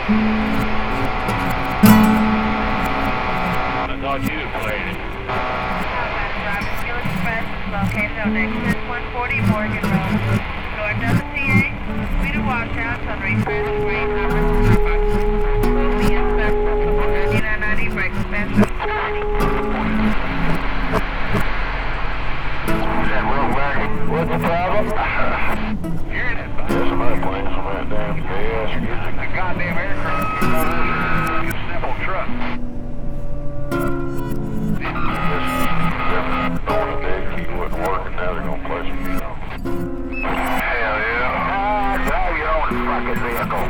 I thought you had played it. Driver Skill Express is located on exit 140 Morgan Road. North of the TA, speed of washouts on Rayford Green, Harvard Starbucks. Will be inspected for 9990 brake suspension. What's the problem? Hearing it. There's some other planes on that damn gas. The goddamn aircraft. It's a simple truck. On the deck, he wasn't working. Now they're gonna play some music. Hell yeah. Drive your own fucking vehicle.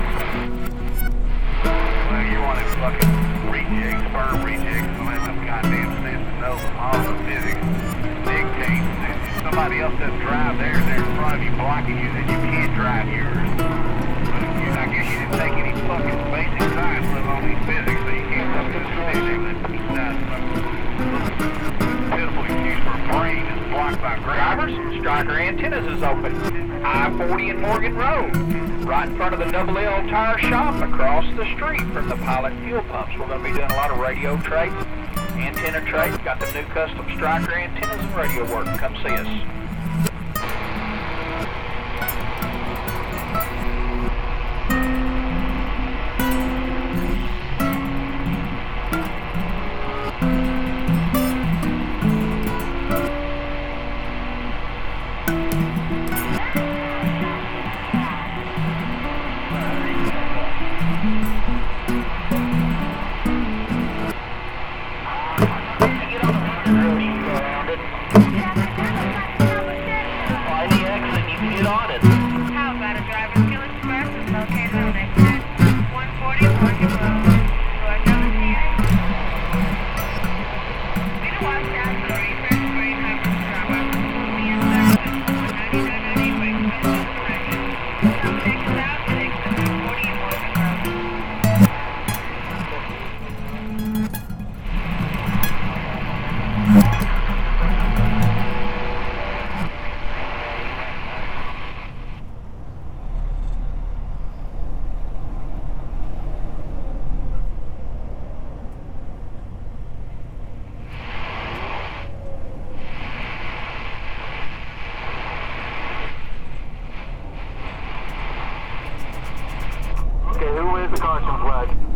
Well, you want to fucking reject, sperm reject, and let them goddamn sense to know the laws of physics dictate that if somebody else doesn't drive theirs, they're in front of you blocking you, then you can't drive yours. But I guess you didn't take any fucking basic science, let alone these physics, so you can't fucking understand that he's not fucking pitiful excuse for a brain is blocked by Drivers, Striker Antennas is open. I-40 and Morgan Road. Right in front of the Double L Tire Shop across the street from the Pilot Fuel Pumps. We're going to be doing a lot of radio trades, antenna trades. Got the new custom Striker antennas and radio work. Come see us. How about a Driver Skill Express is located on exit 140 Morgan Road. North of the TA. Speed of washouts on Rayford Green, Harvard Starbucks. Will be inspected for 9990 brake suspension. Come check us out at exit 140 Morgan Road. Okay, who is the caution flag?